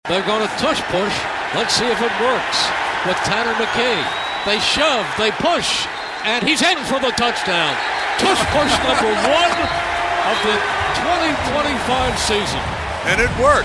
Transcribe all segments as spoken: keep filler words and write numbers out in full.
They're going to tush push. Let's see if it works with Tanner McKee. They shove, they push, and he's in for the touchdown. Tush push number one of the twenty twenty-five season. And it worked.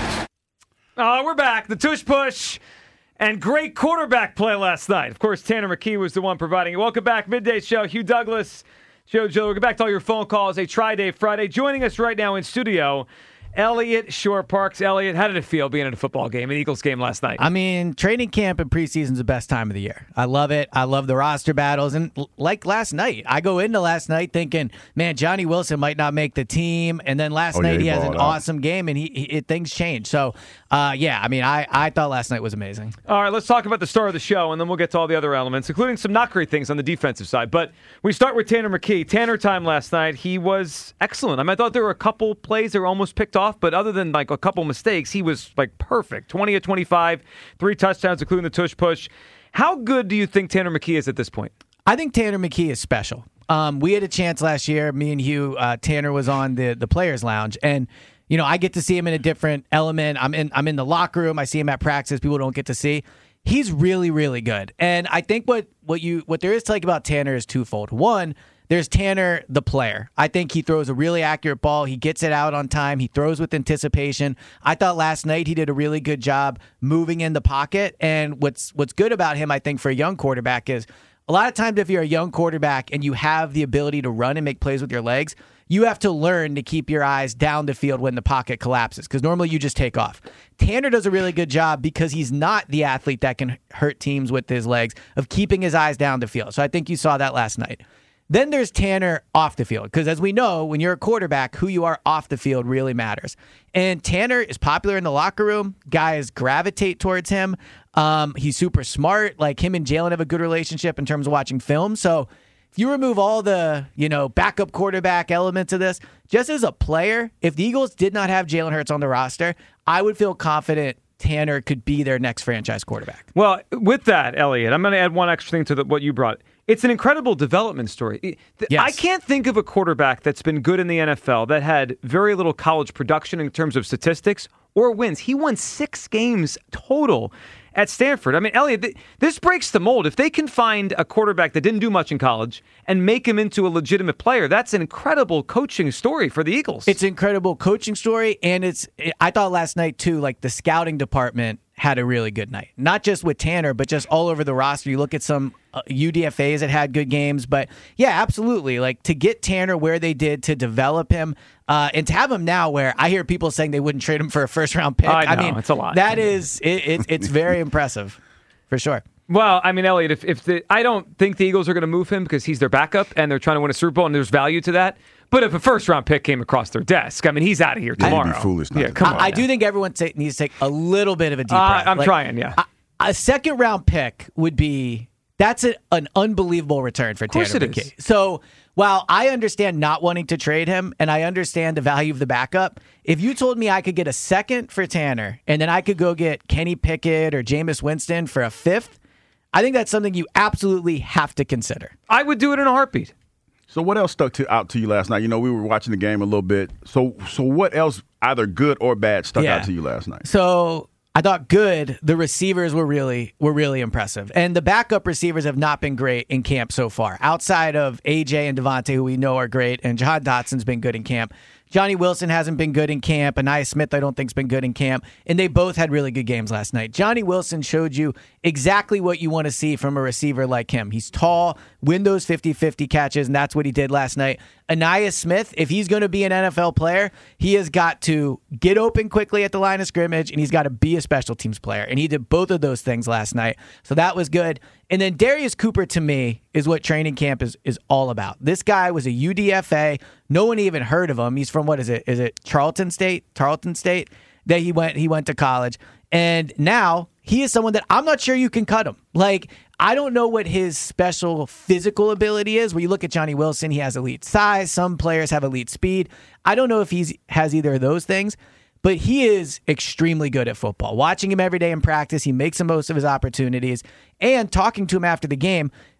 Uh, we're back. The tush push and great quarterback play last night. Of course, Tanner McKee was the one providing it. Welcome back. Midday Show. Hugh Douglas, Joe Joe. We'll get back to all your phone calls. A Tri-Day Friday. Joining us right now in studio, Elliot Shorr-Parks. Elliot, how did it feel being at a football game, an Eagles game last night? I mean, training camp and preseason is the best time of the year. I love it. I love the roster battles. And like last night, I go into last night thinking, man, Johnny Wilson might not make the team. And then last oh, night yeah, he, he has an out. awesome game, and he, he it, things change. So, uh, yeah, I mean, I, I thought last night was amazing. All right, let's talk about the star of the show, and then we'll get to all the other elements, including some not great things on the defensive side. But we start with Tanner McKee. Tanner time last night, he was excellent. I mean, I thought there were a couple plays that were almost picked off, but other than like a couple mistakes, he was like perfect. twenty of twenty-five, three touchdowns, including the tush push. How good do you think Tanner McKee is at this point? I think Tanner McKee is special. Um, we had a chance last year, me and Hugh, uh, Tanner was on the, the Players Lounge, and you know, I get to see him in a different element. I'm in I'm in the locker room. I see him at practice. People don't get to see. He's really, really good. And I think what what you what there is to like about Tanner is twofold. One, there's Tanner, the player. I think he throws a really accurate ball. He gets it out on time. He throws with anticipation. I thought last night he did a really good job moving in the pocket. And what's what's good about him, I think, for a young quarterback is a lot of times if you're a young quarterback and you have the ability to run and make plays with your legs, you have to learn to keep your eyes down the field when the pocket collapses, because normally you just take off. Tanner does a really good job because he's not the athlete that can hurt teams with his legs of keeping his eyes down the field. So I think you saw that last night. Then there's Tanner off the field, because as we know, when you're a quarterback, who you are off the field really matters. And Tanner is popular in the locker room. Guys gravitate towards him. Um, he's super smart. Like, him and Jalen have a good relationship in terms of watching film. So if you remove all the, you know, backup quarterback elements of this, just as a player, if the Eagles did not have Jalen Hurts on the roster, I would feel confident Tanner could be their next franchise quarterback. Well, with that, Elliot, I'm going to add one extra thing to the, what you brought. It's an incredible development story. Yes. I can't think of a quarterback that's been good in the N F L that had very little college production in terms of statistics or wins. He won six games total at Stanford. I mean, Elliot, th- this breaks the mold. If they can find a quarterback that didn't do much in college and make him into a legitimate player, that's an incredible coaching story for the Eagles. It's an incredible coaching story, and it's. I thought last night, too, like the scouting department had a really good night. Not just with Tanner, but just all over the roster. You look at some uh, U D F As that had good games, but yeah, absolutely. Like, to get Tanner where they did, to develop him, uh, and to have him now where I hear people saying they wouldn't trade him for a first-round pick. I know, I mean, it's a lot. That is, it, it, it's very impressive, for sure. Well, I mean, Elliot, if, if the, I don't think the Eagles are going to move him because he's their backup and they're trying to win a Super Bowl, and there's value to that. But if a first-round pick came across their desk, I mean, he's out of here tomorrow. You'd be foolish not yeah, to come do on. I, I now. do think everyone ta- needs to take a little bit of a deep Uh, breath. I'm Like, trying, yeah. A, a second-round pick would be that's a, an unbelievable return for Tanner course it McKee. is. So while I understand not wanting to trade him, and I understand the value of the backup, if you told me I could get a second for Tanner and then I could go get Kenny Pickett or Jameis Winston for a fifth, I think that's something you absolutely have to consider. I would do it in a heartbeat. So what else stuck to, out to you last night? You know, we were watching the game a little bit. So so what else, either good or bad, stuck Yeah. out to you last night? So I thought good. The receivers were really were really impressive, and the backup receivers have not been great in camp so far. Outside of A J and Devontae, who we know are great, and Jahan Dotson's been good in camp. Johnny Wilson hasn't been good in camp. Aniyah Smith, I don't think, has been good in camp. And they both had really good games last night. Johnny Wilson showed you exactly what you want to see from a receiver like him. He's tall, win those fifty-fifty catches, and that's what he did last night. Aniyah Smith, if he's going to be an N F L player, he has got to get open quickly at the line of scrimmage, and he's got to be a special teams player. And he did both of those things last night. So that was good. And then Darius Cooper, to me, is what training camp is, is all about. This guy was a U D F A. No one even heard of him. He's from, what is it? Is it Charlton State? Tarleton State? That he went he went to college. And now he is someone that I'm not sure you can cut him. Like, I don't know what his special physical ability is. Where you look at Johnny Wilson, he has elite size. Some players have elite speed. I don't know if he has either of those things. But he is extremely good at football. Watching him every day in practice, he makes the most of his opportunities. And talking to him after the game,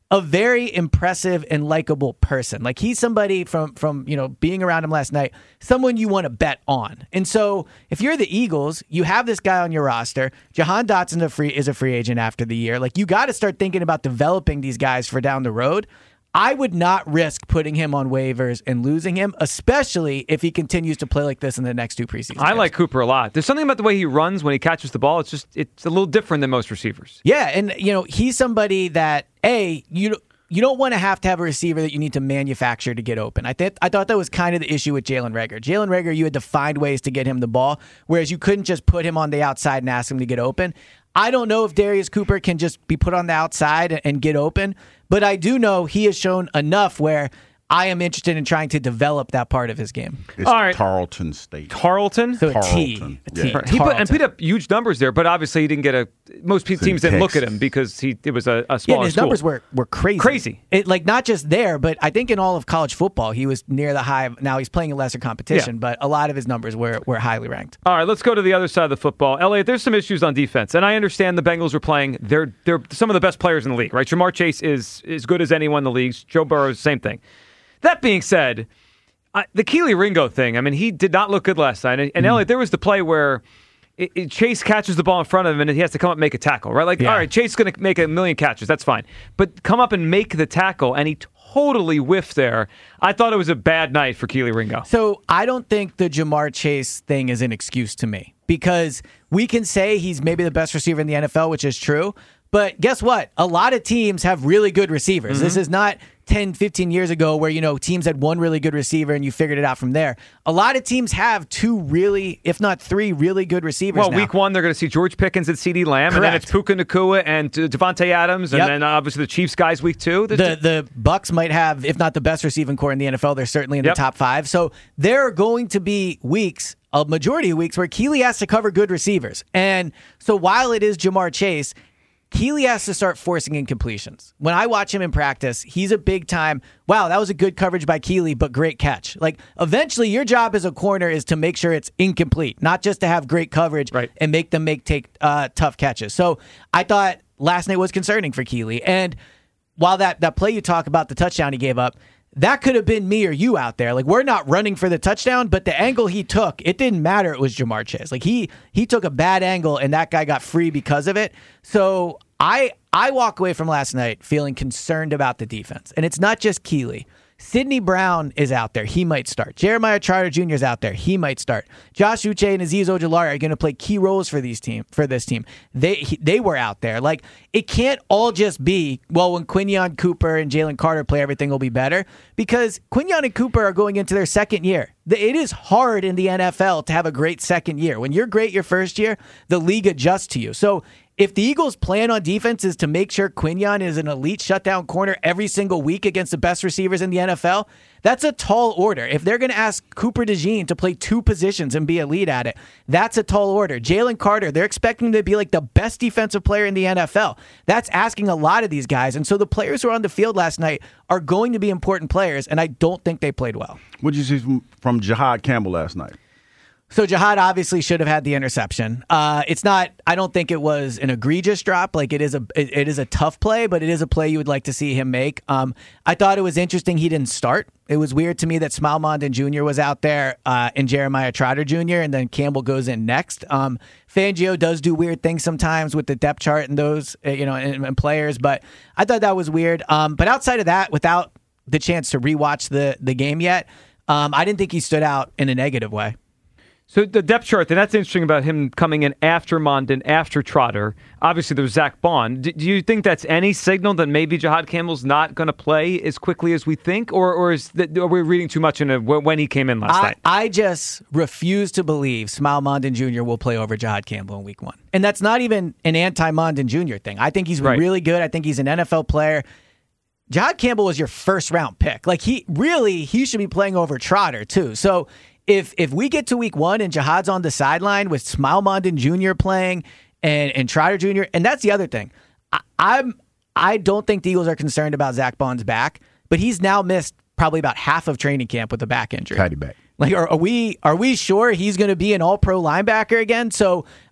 a very impressive and likable person. Like he's somebody from from you know being around him last night, someone you want to bet on. And so if you're the Eagles, you have this guy on your roster. Jahan Dotson a free, is a free agent after the year. Like you got to start thinking about developing these guys for down the road. I would not risk putting him on waivers and losing him, especially if he continues to play like this in the next two preseason I games. like Cooper a lot. There's something about the way he runs when he catches the ball. It's just it's a little different than most receivers. Yeah, and you know he's somebody that a you you don't want to have to have a receiver that you need to manufacture to get open. I think I thought that was kind of the issue with Jalen Reagor. Jalen Reagor, you had to find ways to get him the ball, whereas you couldn't just put him on the outside and ask him to get open. I don't know if Darius Cooper can just be put on the outside and get open, but I do know he has shown enough where I am interested in trying to develop that part of his game. It's All right. Tarleton State. Tarleton? So a T. Tarleton. A T. Yeah. He put, and Tarleton. put up huge numbers there, but obviously he didn't get a. Most pe- teams didn't look at him because he it was a, a Yeah, smaller and his school. numbers were, were crazy. Crazy. It, like, not just there, but I think in all of college football, he was near the high. Now he's playing in lesser competition, Yeah. but a lot of his numbers were, were highly ranked. All right, let's go to the other side of the football. Elliot, there's some issues on defense, and I understand the Bengals were playing. They're they're some of the best players in the league, right? Jamar Chase is as good as anyone in the league. Joe Burrow, same thing. That being said, I, the Keely Ringo thing, I mean, he did not look good last night. And, and Mm. Elliot, there was the play where it, it, Chase catches the ball in front of him, and he has to come up and make a tackle, right? Like, Yeah. all right, Chase is going to make a million catches. That's fine. But come up and make the tackle, and he totally whiffed there. I thought it was a bad night for Keely Ringo. So I don't think the Jamar Chase thing is an excuse to me because we can say he's maybe the best receiver in the N F L, which is true. But guess what? A lot of teams have really good receivers. Mm-hmm. This is not ten, fifteen years ago where, you know, teams had one really good receiver and you figured it out from there. A lot of teams have two really, if not three, really good receivers Well, now. week one, they're going to see George Pickens and CeeDee Lamb, and then Correct. it's Puka Nacua and uh, Devontae Adams, and Yep. then obviously the Chiefs guys week two. The the Bucks might have, if not the best receiving core in the N F L, they're certainly in Yep. the top five. So there are going to be weeks, a majority of weeks, where Keely has to cover good receivers. And so while it is Jamar Chase, Keely has to start forcing incompletions. When I watch him in practice, he's a big time, wow, that was a good coverage by Keely, but great catch. Like, eventually, your job as a corner is to make sure it's incomplete, not just to have great coverage Right. and make them make take uh, tough catches. So I thought last night was concerning for Keely. And while that, that play you talk about, the touchdown he gave up, that could have been me or you out there. Like, we're not running for the touchdown, but the angle he took, it didn't matter. It was Jamar Chase. Like, he he took a bad angle, and that guy got free because of it. So I I walk away from last night feeling concerned about the defense. And it's not just Keely. Sidney Brown is out there. He might start. Jeremiah Trotter Junior is out there. He might start. Josh Uche and Azeez Ojulari are going to play key roles for these team for this team. They he, they were out there. Like, it can't all just be, well, when Quinyon Cooper and Jalen Carter play, everything will be better, because Quinyon and Cooper are going into their second year. It is hard in the N F L to have a great second year. When you're great your first year, the league adjusts to you. So if the Eagles' plan on defense is to make sure Quinyon is an elite shutdown corner every single week against the best receivers in the N F L, that's a tall order. If they're going to ask Cooper DeJean to play two positions and be elite at it, that's a tall order. Jalen Carter, they're expecting him to be like the best defensive player in the N F L. That's asking a lot of these guys. And so the players who were on the field last night are going to be important players, and I don't think they played well. What did you see from, from Jahad Campbell last night? So Jahad obviously should have had the interception. Uh, it's not. I don't think it was an egregious drop. Like, it is a. It, it is a tough play, but it is a play you would like to see him make. Um, I thought it was interesting he didn't start. It was weird to me that Smile Mondon Junior was out there uh, and Jeremiah Trotter Junior and then Campbell goes in next. Um, Fangio does do weird things sometimes with the depth chart and those, uh, you know, and, and players. But I thought that was weird. Um, but outside of that, without the chance to rewatch the the game yet, um, I didn't think he stood out in a negative way. So the depth chart, and that's interesting about him coming in after Mondon, after Trotter. Obviously, there's Zach Bond. Do, do you think that's any signal that maybe Jahad Campbell's not going to play as quickly as we think? Or, or is that, are we reading too much into when he came in last I, night? I just refuse to believe Smile Mondon Junior will play over Jahad Campbell in week one. And that's not even an anti-Mondon Junior thing. I think he's been Right. really good. I think he's an N F L player. Jahad Campbell was your first round pick. Like, he really, he should be playing over Trotter too. So if if we get to week one and Jahad's on the sideline with Smile Mondon Junior playing and, and Trotter Junior, and that's the other thing. I, I'm I don't think the Eagles are concerned about Zach Bond's back, but he's now missed probably about half of training camp with a back injury. Patty back. Like, are, are we are we sure he's going to be an all-pro linebacker again? So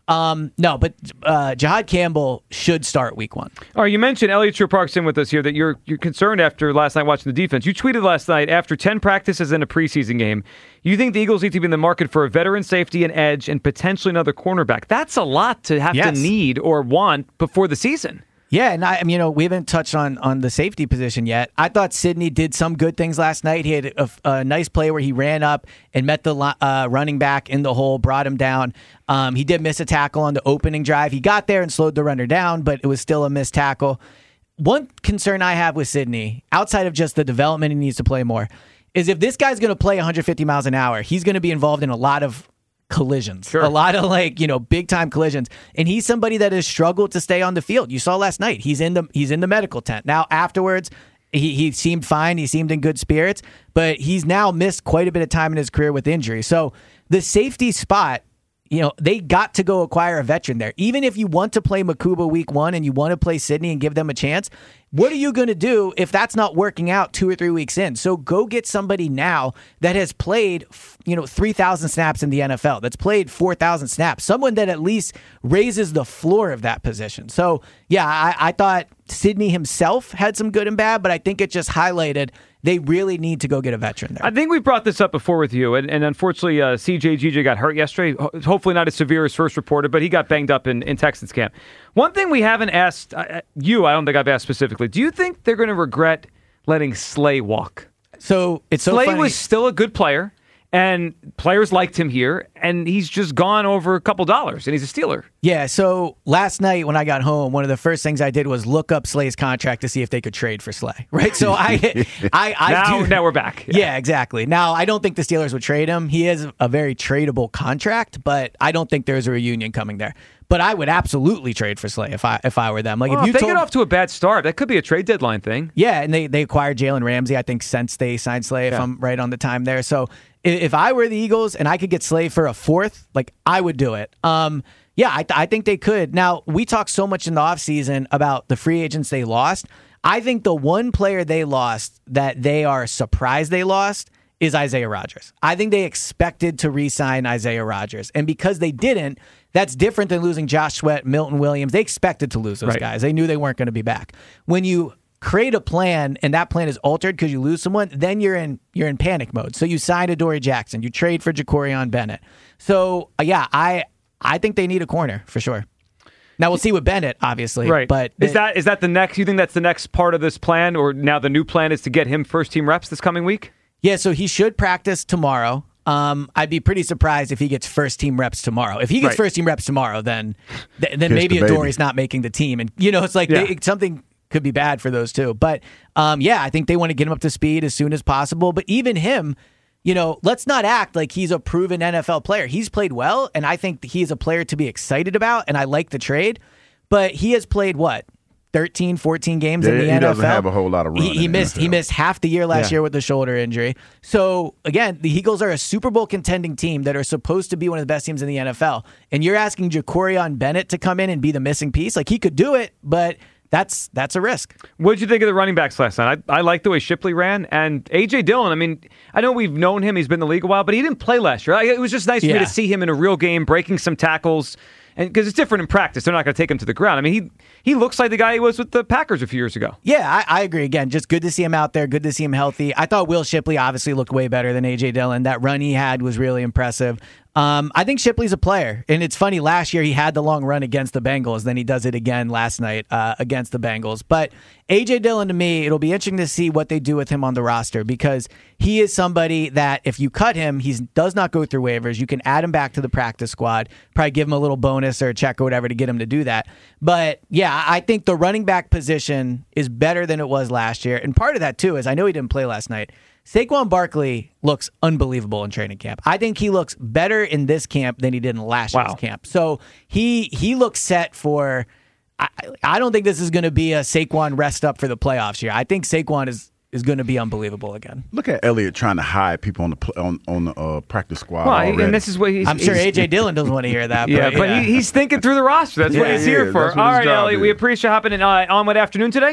Um, no, but uh, Jihad Campbell should start week one. All right, you mentioned Elliot Shore-Parks in with us here that you're you're concerned after last night watching the defense. You tweeted last night, after ten practices in a preseason game, you think the Eagles need to be in the market for a veteran safety and edge and potentially another cornerback. That's a lot to have Yes. to need or want before the season. Yeah, and I, I mean, you know, we haven't touched on, on the safety position yet. I thought Sidney did some good things last night. He had a, a nice play where he ran up and met the uh, running back in the hole, brought him down. Um, he did miss a tackle on the opening drive. He got there and slowed the runner down, but it was still a missed tackle. One concern I have with Sidney, outside of just the development he needs to play more, is if this guy's going to play one hundred fifty miles an hour, he's going to be involved in a lot of collisions, Sure. a lot of like, you know, big time collisions. And he's somebody that has struggled to stay on the field. You saw last night, he's in the, he's in the medical tent. Now afterwards, he, he seemed fine. He seemed in good spirits, but he's now missed quite a bit of time in his career with injury. So the safety spot, you know, they got to go acquire a veteran there. Even if you want to play Makuba week one and you want to play Sidney and give them a chance, what are you going to do if that's not working out two or three weeks in? So go get somebody now that has played, you know, three thousand snaps in the N F L, that's played four thousand snaps, someone that at least raises the floor of that position. So, yeah, I, I thought Sidney himself had some good and bad, but I think it just highlighted they really need to go get a veteran there. I think we brought this up before with you, and, and unfortunately, uh, C J G J got hurt yesterday. Ho- hopefully not as severe as first reported, but he got banged up in, in Texans camp. One thing we haven't asked uh, you, I don't think I've asked specifically, do you think they're going to regret letting Slay walk? So it's so Slay funny. was still a good player, and players liked him here, and he's just gone over a couple dollars, and he's a Steeler. Yeah, so last night when I got home, one of the first things I did was look up Slay's contract to see if they could trade for Slay, right? So I I, I now, do. now we're back. Yeah. yeah, exactly. Now, I don't think the Steelers would trade him. He is a very tradable contract, but I don't think there's a reunion coming there. But I would absolutely trade for Slay if I if I were them. Like Well, if you if they told, get off to a bad start, that could be a trade deadline thing. yeah, and they, they acquired Jalen Ramsey, I think, since they signed Slay, if Yeah. I'm right on the time there. So if, if I were the Eagles and I could get Slay for a fourth, like, I would do it. Um, yeah, I, th- I think they could. Now, we talked so much in the offseason about the free agents they lost. I think the one player they lost that they are surprised they lost is Isaiah Rodgers. I think they expected to re-sign Isaiah Rodgers. And because they didn't, that's different than losing Josh Sweat, Milton Williams. They expected to lose those Right. guys. They knew they weren't going to be back. When you create a plan and that plan is altered because you lose someone, then you're in you're in panic mode. So you sign Adoree Jackson, you trade for Jacorian Bennett. So uh, yeah, I I think they need a corner for sure. Now we'll see with Bennett, obviously. Right. But is that is that the next? You think that's the next part of this plan, or now the new plan is to get him first team reps this coming week? yeah, so he should practice tomorrow. Um, I'd be pretty surprised if he gets first team reps tomorrow. If he gets Right. first team reps tomorrow, then th- then Kiss maybe the baby. Adoree's not making the team, and you know it's like Yeah. they, something could be bad for those two. But um, yeah, I think they want to get him up to speed as soon as possible. But even him, you know, let's not act like he's a proven N F L player. He's played well, and I think he is a player to be excited about, and I like the trade. But he has played what? thirteen, fourteen games Yeah, in the he N F L. doesn't have a whole lot of run He, in he the missed. N F L. He missed half the year last Yeah. year with the shoulder injury. So again, the Eagles are a Super Bowl contending team that are supposed to be one of the best teams in the N F L. And you're asking Jacorian Bennett to come in and be the missing piece. Like, he could do it, but that's that's a risk. What did you think of the running backs last night? I, I like the way Shipley ran, and A J Dillon. I mean, I know we've known him; he's been in the league a while, but he didn't play last year. I, it was just nice for me Yeah. to see him in a real game, breaking some tackles, and because it's different in practice, they're not going to take him to the ground. I mean, he he looks like the guy he was with the Packers a few years ago. Yeah, I, I agree. Again, just good to see him out there. Good to see him healthy. I thought Will Shipley obviously looked way better than A J Dillon. That run he had was really impressive. Um, I think Shipley's a player. And it's funny, last year he had the long run against the Bengals. Then he does it again last night uh, against the Bengals. But A J Dillon, to me, it'll be interesting to see what they do with him on the roster, because he is somebody that if you cut him, he does not go through waivers. You can add him back to the practice squad, probably give him a little bonus or a check or whatever to get him to do that. But yeah, I think the running back position is better than it was last year. And part of that, too, is I know he didn't play last night. Saquon Barkley looks unbelievable in training camp. I think he looks better in this camp than he did in last Wow. year's camp. So he he looks set for. I, I don't think this is going to be a Saquon rest up for the playoffs here. I think Saquon is is going to be unbelievable again. Look at Elliott trying to hide people on the pl- on on the uh, practice squad. Well, already. and this is what he's. I'm sure he's- A J Dillon doesn't want to hear that. Yeah, but, but yeah. He, he's thinking through the roster. That's what Yeah, he's he here is. for. That's what All his right, job Elliot, is. we appreciate you hopping in uh, on what afternoon today?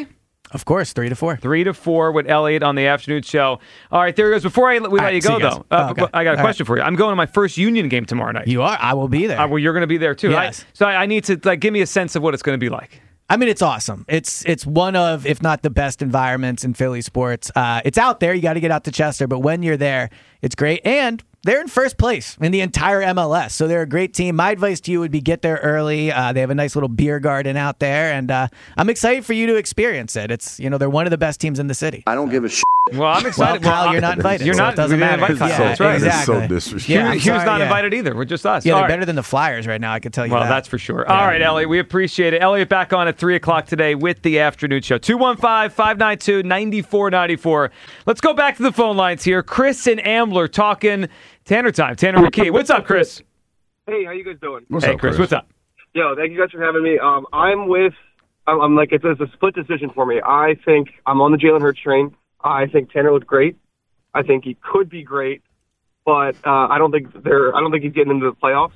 Of course, three to four. Three to four with Elliot on the afternoon show. All right, there he goes. Before I, we let right, you see go, you guys. though, uh, Oh, okay. I got a All question right. for you. I'm going to my first Union game tomorrow night. You are? I will be there. Uh, well, you're going to be there, too. Yes. Right? So I, I need to like give me a sense of what it's going to be like. I mean, it's awesome. It's it's one of, if not the best environments in Philly sports. Uh, it's out there. You got to get out to Chester. But when you're there, it's great. And they're in first place in the entire M L S. So they're a great team. My advice to you would be get there early. Uh, they have a nice little beer garden out there. And uh, I'm excited for you to experience it. It's, you know, they're one of the best teams in the city. I don't give a shit. Well, I'm Well, excited. Kyle, Well, you're not invited. You're so not. It doesn't we didn't matter. invite Kyle. Yeah, That's right. Exactly. That's so disrespectful. Yeah, I'm Hugh's not sorry, yeah. invited either. We're just us. Yeah, All they're right. better than the Flyers right now. I can tell you Well, that. that's for sure. All right, Elliot, we appreciate it. Elliot back on at three o'clock today with the afternoon show. two one five, five nine two, nine four nine four. Let's go back to the phone lines here. Chris and Ambler talking Tanner time. Tanner McKee. What's up, Chris? Hey, how you guys doing? What's hey, up, Chris, what's up? Yo, thank you guys for having me. Um, I'm with, I'm, I'm like, it's, it's a split decision for me. I think I'm on the Jalen Hurts train. I think Tanner looked great. I think he could be great, but uh, I don't think they're. I don't think he's getting into the playoffs.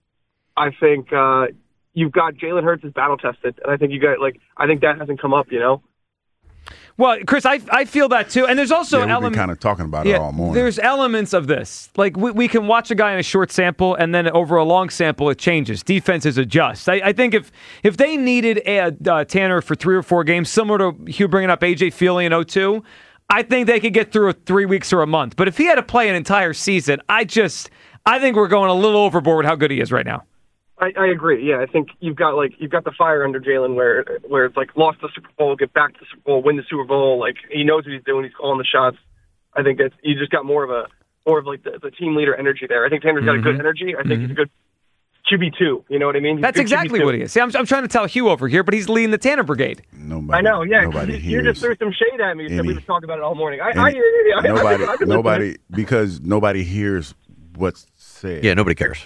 I think uh, you've got Jalen Hurts is battle tested, and I think you got like. I think that hasn't come up. You know. Well, Chris, I I feel that too, and there's also Yeah, we've been elements. kind of talking about it all morning. There's elements of this. Like we, we can watch a guy in a short sample, and then over a long sample, it changes. Defenses adjust. I, I think if if they needed a, uh, Tanner for three or four games, similar to Hugh bringing up A J Feely in oh two, I think they could get through three weeks or a month. But if he had to play an entire season, I just I think we're going a little overboard with how good he is right now. I, I agree. Yeah, I think you've got like you've got the fire under Jalen, where where it's like lost the Super Bowl, get back to the Super Bowl, win the Super Bowl. Like he knows what he's doing. He's calling the shots. I think it's you just got more of a more of like the, the team leader energy there. I think Tanner's got a good energy. I think Mm-hmm. he's a good Q B two. You know what I mean? He's That's good exactly Q B two. what he is. See, I'm, I'm trying to tell Hugh over here, but he's leading the Tanner Brigade. Nobody, I know. Yeah, nobody you, you hears. just threw some shade at me. You said any- we were talking about it all morning. I, any- I hear you. I, nobody, I, I, I can nobody, because nobody hears what's said. Yeah, nobody cares.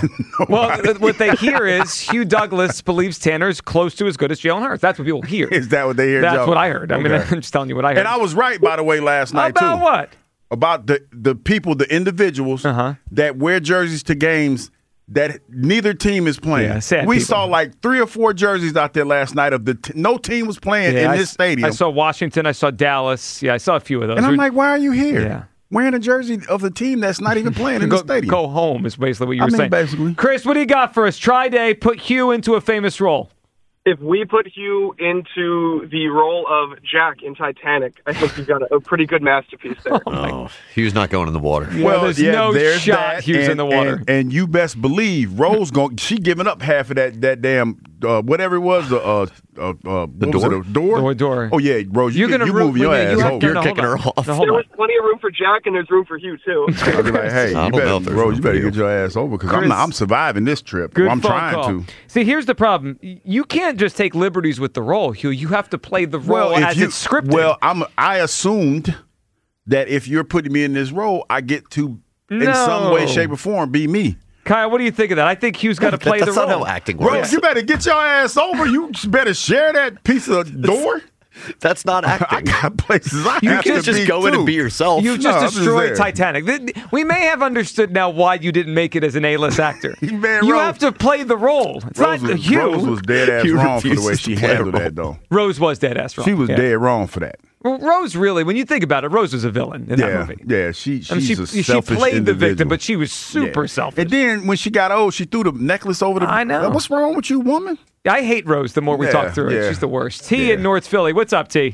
Well, th- what they hear is Hugh Douglas believes Tanner's close to as good as Jalen Hurts. That's what people hear. Is that what they hear? That's Joe? what I heard. I mean, Okay. I'm just telling you what I heard. And I was right, by the way, last night About too. what? About the the people, the individuals Uh-huh. that wear jerseys to games that neither team is playing. Yeah, sad we people. saw like three or four jerseys out there last night of the t- no team was playing Yeah, in I this s- stadium. I saw Washington. I saw Dallas. Yeah, I saw a few of those. and I'm We're- like, why are you here? Yeah. Wearing a jersey of the team that's not even playing in go, the stadium. go home is basically what you I were mean, saying. basically. Chris, what do you got for us? Try day, put Hugh into a famous role. If we put Hugh into the role of Jack in Titanic, I think you've got a, a pretty good masterpiece there. Oh, Hugh's not going in the water. Well, there's no there's shot that, Hughes and, in the water. And, and you best believe Rose going she giving up half of that that damn uh, whatever it was the uh, uh, uh, the door? it, a door The door. Oh yeah, Rose, you, You're can, gonna you root- moving your yeah, you ass have- over. no, no, kicking hold her on. off. No, hold There on. was plenty of room for Jack, and there's room for Hugh too. I'll be like, hey, I you don't know better, if there's Rose, room you better for you. get your ass over because I'm, Chris, not- I'm surviving this trip. Good I'm phone trying call. to. See, here's the problem. You can't just take liberties with the role, Hugh. You have to play the role Well, if as you, it's scripted. well, I'm. I assumed that if you're putting me in this role, I get to, in some No. way, shape, or form, be me. Kyle, what do you think of that? I think Hugh's got to play That's the not role. how acting Rose, works. you better get your ass over. You better share that piece of door. That's not I acting. got places I You have can't to just be go in too. and be yourself. You No, just I'm just destroyed there. Titanic. Th- We may have understood now why you didn't make it as an A-list actor. Man, you Rose- have to play the role. It's Rose not was, Hugh. Rose was dead ass Hugh wrong for the way refuses she to play a handled role. that, though. Rose was dead ass wrong. She was Yeah. dead wrong for that. Well, Rose really, when you think about it, Rose was a villain in that Yeah, movie. yeah. She she's I mean, she, a she selfish played the victim, individual. but she was super Yeah. selfish. And then when she got old, she threw the necklace over the. I know. What's wrong with you, woman? I hate Rose the more we Yeah, talk through it. yeah. She's the worst. T Yeah. in North Philly. What's up, T?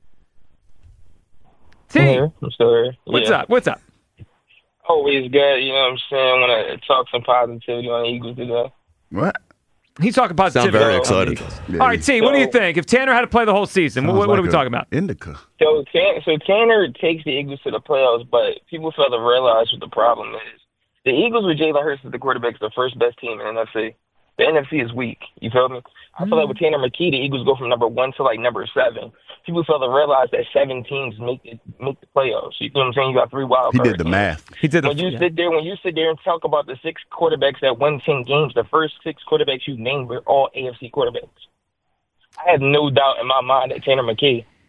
T, I'm still here. what's Yeah. up? What's up? Always good, you know what I'm saying, when I talk some positivity on the Eagles today. What? He's talking Sound positivity. very on the excited. Eagles. Yeah, All right, T, what do you think? If Tanner had to play the whole season, what, sounds what are like we a talking about? Indica. So, Tan- so Tanner takes the Eagles to the playoffs, but people fail to realize what the problem is. The Eagles with Jalen Hurts as the quarterback is the first best team in the N F C. The N F C is weak. You feel me? I feel like with Tanner McKee, the Eagles go from number one to like number seven. People fail to realize that seven teams make it make the playoffs. You know what I'm saying? You got three wild He card did the teams. math. He did the When you yeah. sit there, when you sit there and talk about the six quarterbacks that won ten games, the first six quarterbacks you named were all A F C quarterbacks. I have no doubt in my mind that Tanner McKee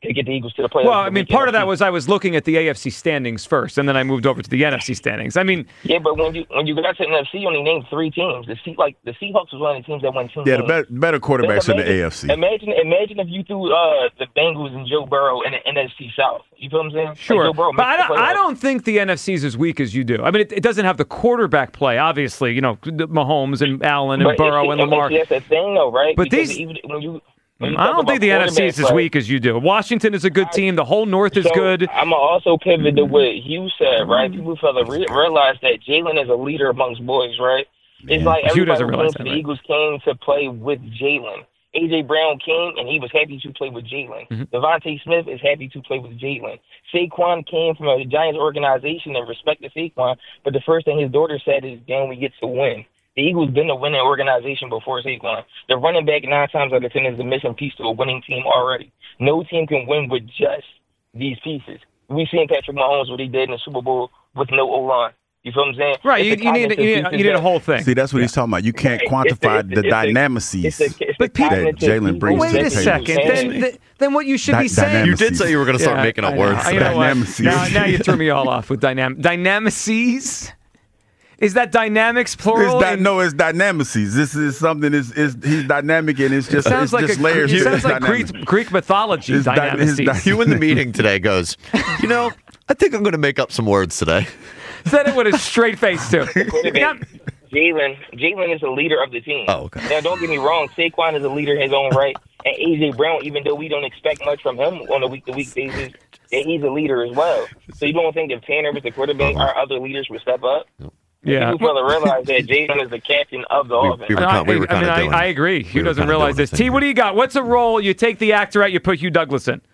to get the Eagles to the playoffs. Well, I mean, part of that was I was looking at the A F C standings first, and then I moved over to the N F C standings. I mean, yeah, but when you when you got to the N F C, you only named three teams. The C, like the Seahawks was one of the teams that won two Yeah, games. the better, better quarterbacks in the A F C. Imagine, imagine if you threw uh, the Bengals and Joe Burrow in the N F C South. You feel what I'm saying? sure, Like Joe Burrow but I makes the don't, I playoffs. don't think the N F C is as weak as you do. I mean, it, it doesn't have the quarterback play, obviously. You know, Mahomes and Allen and But Burrow it's- and Lamar. That's the thing, though, right? But Because these- even when you, when you I talk don't think about the N F C is as quarterback weak as you do. Washington is a good team. The whole North is So, good. I'm gonna also pivot to what Hugh said, right? People fail to re- realize that Jalen is a leader amongst boys, right? It's like Hugh everybody doesn't who realize came to that, the right? Eagles came to play with Jalen. A J. Brown came, and he was happy to play with Jalen. Mm-hmm. Devontae Smith is happy to play with Jalen. Saquon came from a Giants organization and respected Saquon, but the first thing his daughter said is, "Damn, we get to win." The Eagles been a winning organization before Saquon. The running back nine times out of ten is the missing piece to a winning team already. No team can win with just these pieces. We've seen Patrick Mahomes what he did in the Super Bowl with no O-line. You feel what I'm saying? Right, you, It's the you need cognitive you need, pieces you need a that- whole thing. See, that's what he's talking about. You can't Right. quantify It's the- the it's the- dynamices. It's the, it's the But people- cognitive that Jalen pieces brings Wait to a the that second. you Then, saying. th- then what you should Di- be saying. dynamic- You did say you were going to start Yeah, making I up know. words. You know what? Dynamics. Now, now you threw me all off with dynamic. Dynamices? Is that dynamics plural? It's di- And- no, it's dynamices. This is something. Is is he's dynamic and it's it just sounds it's like just a, layers. It to sounds this like dynamic. Greek, Greek mythology. It's dy- Dynamices. it's dy- You in the meeting today goes, you know, I think I'm going to make up some words today. Said it with a straight face too. Yeah. Jalen, Jalen is the leader of the team. Oh, okay. Now, don't get me wrong. Saquon is a leader in his own right, and A J. Brown, even though we don't expect much from him on a week-to-week basis, that he's a leader as well. So you don't think if Tanner was the quarterback, our other leaders would step up? Yeah. People fail to realize that Jalen is the captain of the offense. we were No, kind- we were I, I mean, kinda doing- I, I agree. Hugh were doesn't kinda realize doing this. the T, same what do you got? What's a role? You take the actor out, you put Hugh Douglas in.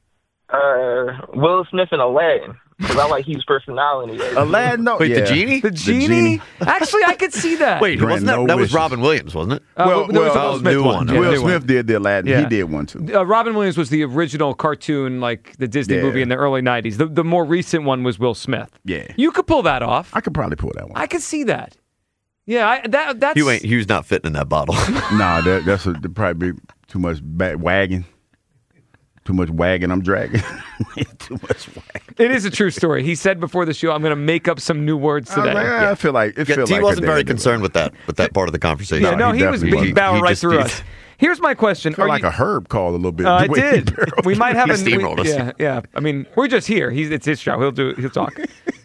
Uh, Will Smith and Aladdin, because I like Hugh's personality. Aladdin, no, Wait, yeah. the genie? The genie? genie. Actually, I could see that. Wait, Grant wasn't that, no that was wishes. Robin Williams, wasn't it? Uh, Well, there was a well, Will Smith new one. Yeah, Will new Smith one. did the Aladdin. Yeah. He did one too. Uh, Robin Williams was the original cartoon, like the Disney Yeah. movie in the early nineties. The, the more recent one was Will Smith. Yeah. You could pull that off. I could probably pull that one. I could see that. Yeah, I, that that's. Hugh ain't. Hugh's not fitting in that bottle. nah, that, that's a, that'd probably be too much back wagging. Too much wagging. I'm dragging. Too much wagging. It is a true story. He said before the show, "I'm going to make up some new words I, was today." like, ah, I feel like it Yeah, feels T like wasn't a very day. concerned with that with that part of the conversation. yeah, no, he he, was definitely he wasn't. bowed He right just- through he- us. Here's my question: Feel Are like you, a herb called a little bit. Uh, the I way he did. barreled. We might have He a we- steamrolled us. Yeah, yeah. I mean, we're just here. He's it's his show. He'll do. He'll talk.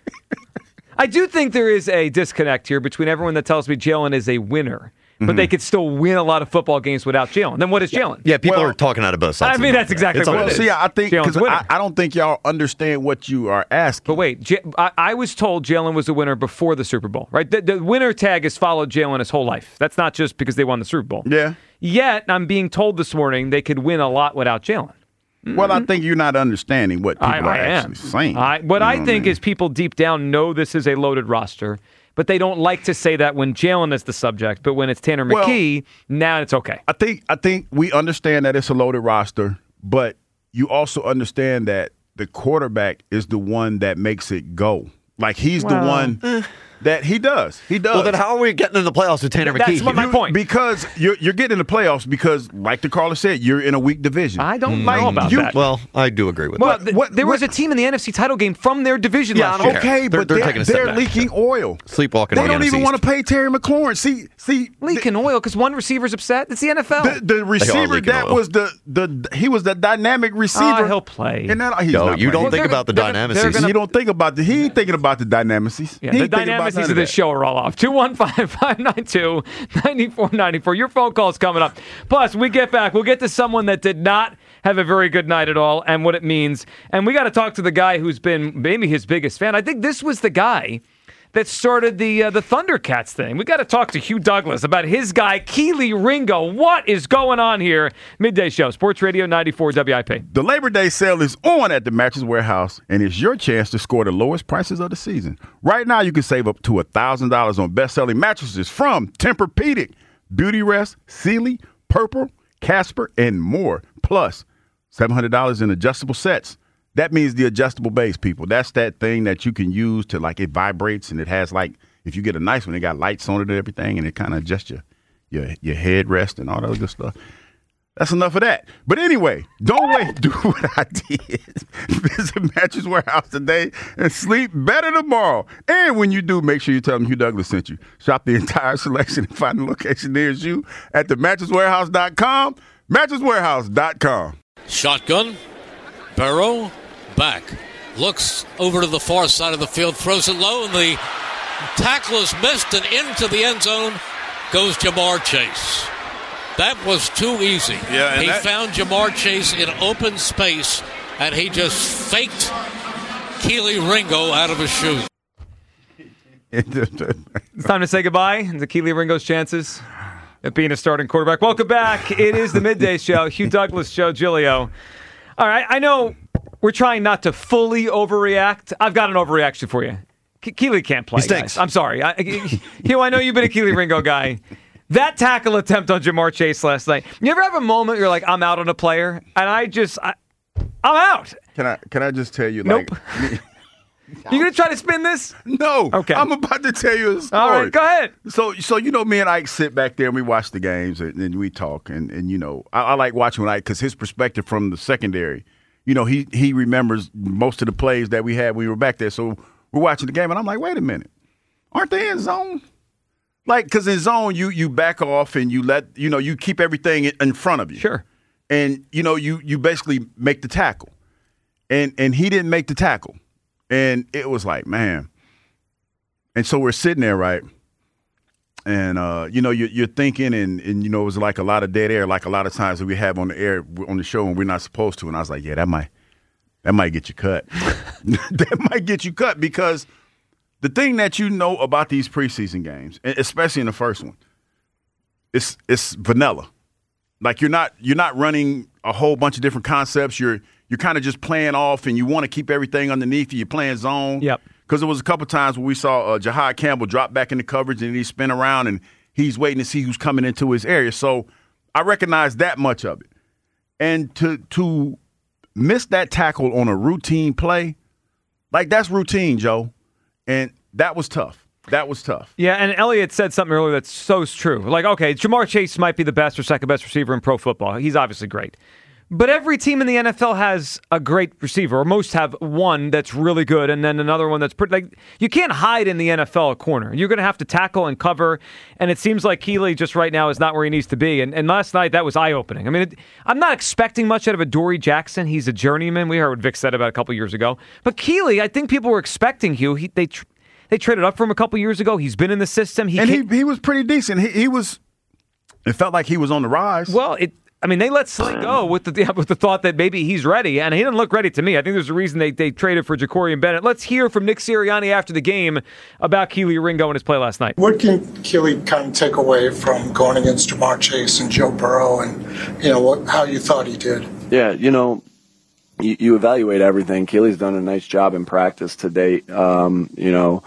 I do think there is a disconnect here between everyone that tells me Jalen is a winner, but they could still win a lot of football games without Jalen. Then what is Jalen? Yeah, people Well, are talking out of both sides. I of mean, the that's mouth. exactly It's what all it Well, is. see, I think Jalen's because winning. I, I don't think y'all understand what you are asking. But wait, J- I, I was told Jalen was the winner before the Super Bowl, right? The, the winner tag has followed Jalen his whole life. That's not just because they won the Super Bowl. Yeah. Yet, I'm being told this morning they could win a lot without Jalen. Well, I think you're not understanding what people I, are I actually am. saying. I, what You I know what think mean? is people deep down know this is a loaded roster, but they don't like to say that when Jalen is the subject. But when it's Tanner Well- McKee, now it's okay. I think I think we understand that it's a loaded roster, but you also understand that the quarterback is the one that makes it go. Like he's Well, the one that he does. He does. Well, then how are we getting in the playoffs with Tanner That's McKee? what my You- point. Because you're you're getting in the playoffs because, like the caller said, you're in a weak division. I don't Like, know about you- that. Well, I do agree with Well, that. th- what- there was what- a team in the N F C title game from their division Yeah, last I don't year. care. Okay, They're- but they're they're, taking a step they're back. leaking oil. Sleepwalking They in the don't N F C even East. want to pay Terry McLaurin. See, see, Leaking oil because one receiver's upset. It's the N F L. the, the receiver leaking that oil. was the the he was the dynamic receiver. Oh, he'll play. And that, he's No, not you don't playing. think they're about the gonna- they're gonna- dynamics. they're gonna- You don't think about the. He ain't thinking about the dynamics. Yeah, he the ain't thinking about dynamics none of of this that. show are all off. two one five, five nine two, nine four nine four. Your phone call's coming up. Plus, we get back. We'll get to someone that did not have a very good night at all and what it means. And we got to talk to the guy who's been maybe his biggest fan. I think this was the guy that started the uh, the Thundercats thing. We got to talk to Hugh Douglas about his guy, Keely Ringo. What is going on here? Midday Show, Sports Radio ninety-four W I P. The Labor Day sale is on at the Mattress Warehouse, and it's your chance to score the lowest prices of the season. Right now, you can save up to one thousand dollars on best-selling mattresses from Tempur-Pedic, Beauty Rest, Sealy, Purple, Casper, and more. Plus, seven hundred dollars in adjustable sets. That means the adjustable base, people. That's that thing that you can use to, like, it vibrates, and it has, like, if you get a nice one, it got lights on it and everything, and it kind of adjusts your, your, your headrest and all that other good stuff. That's enough of that. But anyway, don't wait. Do what I did. Visit Mattress Warehouse today and sleep better tomorrow. And when you do, make sure you tell them Hugh Douglas sent you. Shop the entire selection and find the location nearest you at the mattress warehouse dot com. mattress warehouse dot com. Shotgun. Burrow. Back. Looks over to the far side of the field. Throws it low, and the tackle is missed, and into the end zone goes Jamar Chase. That was too easy. Yeah, and he that- found Jamar Chase in open space, and he just faked Keely Ringo out of his shoes. It's time to say goodbye to Keely Ringo's chances at being a starting quarterback. Welcome back. It is the Midday Show. Hugh Douglas, Joe Giglio. All right, I know we're trying not to fully overreact. I've got an overreaction for you. Ke- Keely can't play, He stinks. guys. I'm sorry. I, I- Hugh, I know you've been a Keely Ringo guy. That tackle attempt on Jamar Chase last night. You ever have a moment you're like, I'm out on a player, and I just, I, I'm out. Can I can I just tell you, Nope. like, You gonna try to spin this? no. Okay. I'm about to tell you a story. All right, go ahead. So, so you know, me and Ike sit back there and we watch the games and, and we talk. And, and you know, I, I like watching with Ike because his perspective from the secondary, you know, he he remembers most of the plays that we had when we were back there. So we're watching the game, and I'm like, wait a minute, aren't they in zone? Like, because in zone, you you back off and you let, you know, you keep everything in, in front of you. Sure. And, you know, you you basically make the tackle. And and he didn't make the tackle. And it was like, man. And so we're sitting there, right? And, uh, you know, you're, you're thinking, and, and, you know, it was like a lot of dead air, like a lot of times that we have on the air, on the show, and we're not supposed to. And I was like, yeah, that might, that might get you cut. That might get you cut because the thing that you know about these preseason games, especially in the first one, it's it's vanilla. Like you're not you're not running a whole bunch of different concepts. You're you're kind of just playing off, and you want to keep everything underneath you. You're playing zone. Yep. Because there was a couple times where we saw uh, Jahad Campbell drop back into coverage, and he spin around, and he's waiting to see who's coming into his area. So I recognize that much of it. And to to miss that tackle on a routine play, like that's routine, Joe. And that was tough. That was tough. Yeah, and Elliott said something earlier that's so true. Like, okay, Jamar Chase might be the best or second best receiver in pro football. He's obviously great. But every team in the N F L has a great receiver, or most have one that's really good, and then another one that's pretty. Like, you can't hide in the N F L a corner. You're going to have to tackle and cover, and it seems like Keely just right now is not where he needs to be. And, and last night, that was eye-opening. I mean, it, I'm not expecting much out of a Dory Jackson. He's a journeyman. We heard what Vic said about a couple years ago. But Keely, I think people were expecting Hugh. He, they tr- they traded up for him a couple years ago. He's been in the system. He and he, can't- he was pretty decent. He, he was – it felt like he was on the rise. Well, it. I mean, they let Sling go with the with the thought that maybe he's ready, and he didn't look ready to me. I think there's a reason they, they traded for Jacorian Bennett. Let's hear from Nick Sirianni after the game about Keely Ringo and his play last night. What can Keely kind of take away from going against Jamar Chase and Joe Burrow, and you know what, how you thought he did? Yeah, you know, you, you evaluate everything. Keely's done a nice job in practice to date. Um, you know.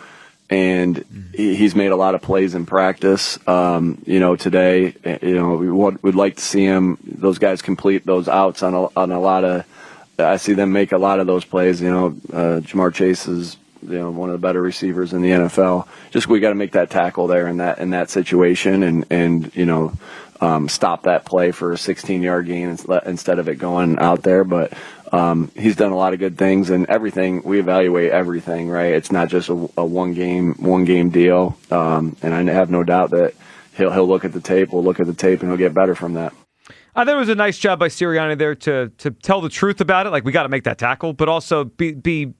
And he, he's made a lot of plays in practice. Um, you know, today, you know, we would we'd like to see him. Those guys complete those outs on a, on a lot of. I see them make a lot of those plays. You know, uh, Jamar Chase is you know one of the better receivers in the N F L. Just we got to make that tackle there in that in that situation, and and you know. Um, stop that play for a sixteen-yard gain instead of it going out there. But um, he's done a lot of good things, and everything we evaluate everything, right? It's not just a, a one-game one-game deal. Um, and I have no doubt that he'll he'll look at the tape, we'll look at the tape, and he'll get better from that. I thought it was a nice job by Sirianni there to to tell the truth about it. Like, we got to make that tackle, but also be be.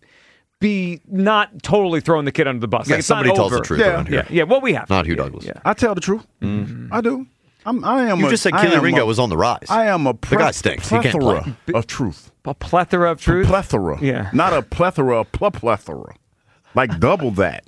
Be not totally throwing the kid under the bus. Yeah, like, it's somebody not tells over. the truth Yeah. around here. Yeah, yeah. What we have, Not Hugh yeah, Douglas. Yeah. I tell the truth. Mm-hmm. I do. I'm, I am. You a, just said I Keely am Ringo a- was on the rise. I am a The guy stinks. He can't plethora play. of truth. A plethora of truth. Plethora. Yeah. Not a plethora, a pl- plethora. Like double that.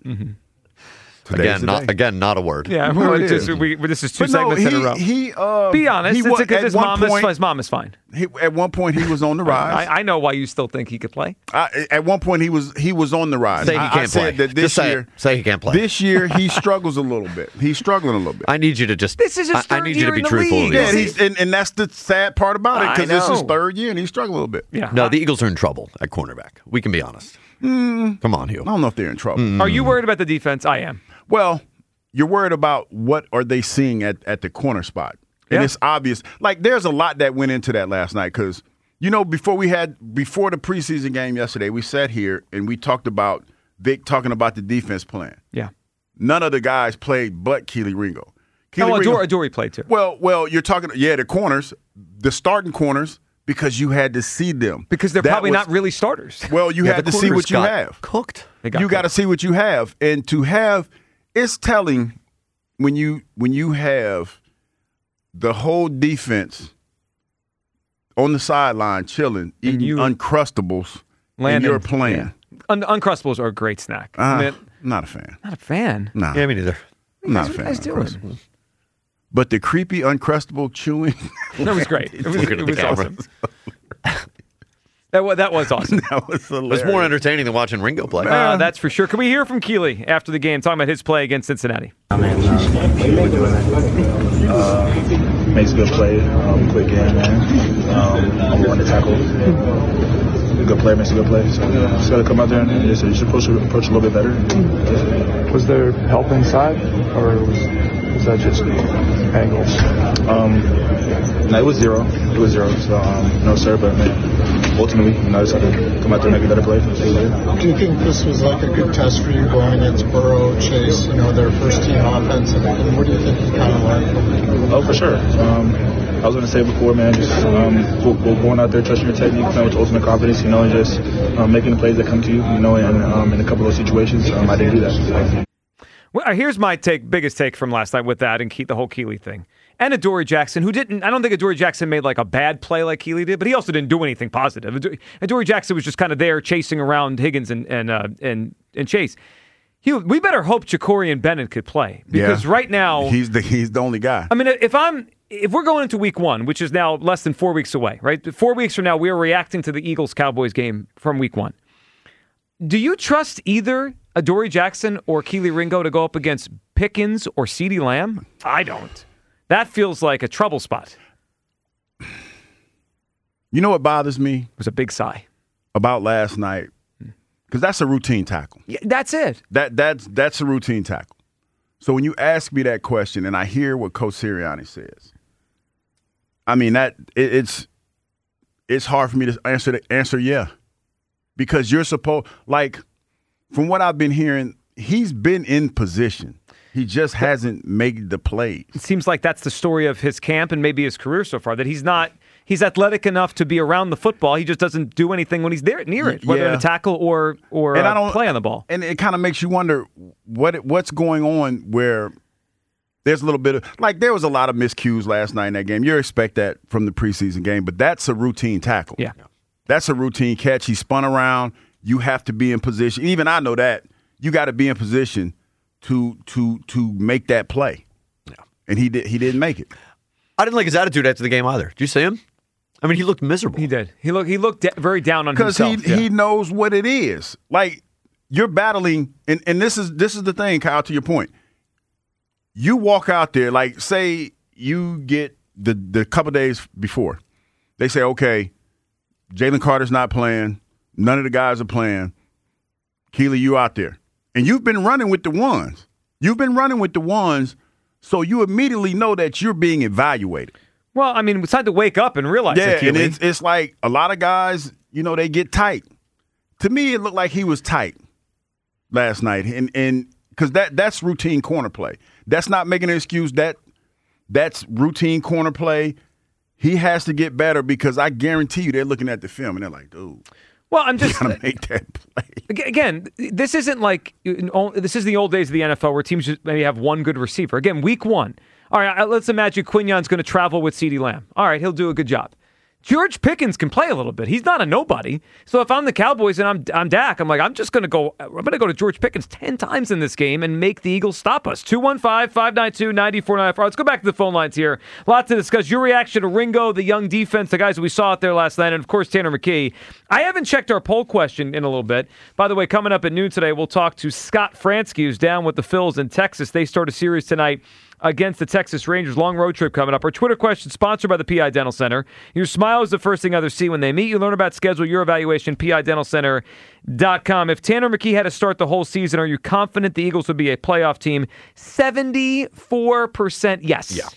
Today's Again, the not day. again, not a word. Yeah, No, we it just, is. we, we, this is two But no, segments he, in a row. he, uh, Be honest. he It's wa- a good, at his, one mom point, is, his mom is fine. he, at one point, he was on the rise. I, I know why you still think he could play. I, at one point, he was he was on the rise. Say he I, can't I said play. That this Just say year, it. Say he can't play. This year, he struggles a little bit. He's struggling a little bit. I need you to just. This is his I, I third need you year to be in the truthful. league. with yeah, you. he's, and, and that's the sad part about it I because this is know. third year and he's struggling a little bit. Yeah. No, the Eagles are in trouble at cornerback. We can be honest. Come on, Hugh. I don't know if they're in trouble. Are you worried about the defense? I am. Well, you're worried about what are they seeing at, at the corner spot. And Yeah. it's obvious. Like, there's a lot that went into that last night because, you know, before we had, before the preseason game yesterday, we sat here and we talked about Vic talking about the defense plan. Yeah. None of the guys played but Keely Ringo. Oh, Keely Adore, Ringo- Adore played too. Well, well, you're talking, yeah, the corners, the starting corners, because you had to see them. Because they're That probably was- not really starters. Well, you Yeah, had the to see corners what you got have. Cooked. They got You got to see what you have, and to have, it's telling when you when you have the whole defense on the sideline chilling, eating you- Uncrustables, and Landon, you're playing. yeah. Un- Uncrustables are a great snack. Uh, I mean, not a fan. not a fan. Nah, Yeah, me neither. not a What fan. are you guys of doing? Uncrustables. But the creepy Uncrustable chewing, That was great. It was, Looking it at the was camera. awesome. that, was, that was awesome. that was It hilarious. was more entertaining than watching Ringo play. Uh, that's for sure. Can we hear from Keely after the game talking about his play against Cincinnati? Makes good play, um, quick game, man. Um, I'm one to tackle. Good player makes a good play. So yeah, just gotta come out there and just, just approach, approach a little bit better. Was there help inside, or was, was that just angles? Um, no, it was zero. It was zero. So um, no sir, but man, ultimately, you know, I just had to come out there and make a better play. Do you think this was like a good test for you going against Burrow, Chase, you know, their first team offense, and, and what do you think you kind of learned from it? Oh, for sure. Um, I was going to say before, man, just um, go, go going out there, trusting your technique, playing with ultimate confidence, you know, and just um, making the plays that come to you, you know, and um, in a couple of situations, um, I didn't do that. So. Well, here's my take, biggest take from last night with that and Ke- the whole Keely thing. And Adoree Jackson, who didn't, I don't think Adoree Jackson made like a bad play like Keely did, but he also didn't do anything positive. Adoree, Adoree Jackson was just kind of there chasing around Higgins and and uh, and, and Chase. He, we better hope Ja'Cory Bennett could play because Yeah. right now He's the he's the only guy. I mean, if I'm if we're going into week one, which is now less than four weeks away, right? Four weeks from now, we are reacting to the Eagles-Cowboys game from week one. Do you trust either Adoree Jackson or Keely Ringo to go up against Pickens or CeeDee Lamb? I don't. That feels like a trouble spot. You know what bothers me? It was a big sigh. About last night, because that's a routine tackle. Yeah, that's it. That that's that's a routine tackle. So when you ask me that question and I hear what Coach Sirianni says, I mean that it, it's it's hard for me to answer the answer yeah, because you're supposed like from what I've been hearing, he's been in position. He just hasn't made the plays. It seems like that's the story of his camp and maybe his career so far, that he's not he's athletic enough to be around the football. He just doesn't do anything when he's there near it, whether Yeah. in a tackle or or And I uh, don't- play on the ball. And it kind of makes you wonder what what's going on where there's a little bit of like there was a lot of miscues last night in that game. You expect that from the preseason game, but that's a routine tackle. Yeah. That's a routine catch. He spun around. You have to be in position. Even I know that. You got to be in position to to to make that play. Yeah. And he did he didn't make it. I didn't like his attitude after the game either. Did you see him? I mean, he looked miserable. He did. He looked he looked da- very down on Because himself. he Yeah. he knows what it is. Like you're battling, and, and this is this is the thing, Kyle, to your point. You walk out there, like say you get the the couple days before, they say, okay, Jalen Carter's not playing, none of the guys are playing. Keely, you out there. And you've been running with the ones. You've been running with the ones, so you immediately know that you're being evaluated. Well, I mean, it's time to wake up and realize Yeah, it, and Keely. it's it's like a lot of guys, you know, they get tight. To me, it looked like he was tight last night, and and because that that's routine corner play. That's not making an excuse. That that's routine corner play. He has to get better because I guarantee you they're looking at the film and they're like, dude. Well, I'm just gotta make that play. Ag- Again, this isn't like this is the old days of the N F L where teams just maybe have one good receiver. Again, week one. All right, let's imagine Quignon's going to travel with CeeDee Lamb. All right, he'll do a good job. George Pickens can play a little bit. He's not a nobody. So if I'm the Cowboys and I'm I'm Dak, I'm like, I'm just going to go I'm going to go to George Pickens ten times in this game and make the Eagles stop us. two one five, five nine two, nine four nine four. Let's go back to the phone lines here. A lot to discuss. Your reaction to Ringo, the young defense, the guys that we saw out there last night, and of course Tanner McKee. I haven't checked our poll question in a little bit. By the way, coming up at noon today, we'll talk to Scott Fransky, who's down with the Phils in Texas. They start a series tonight against the Texas Rangers. Long road trip coming up. Our Twitter question sponsored by the P I Dental Center. Your smile is the first thing others see when they meet you. Learn about schedule your evaluation, P I dental center dot com. If Tanner McKee had to start the whole season, are you confident the Eagles would be a playoff team? seventy-four percent yes. Yeah.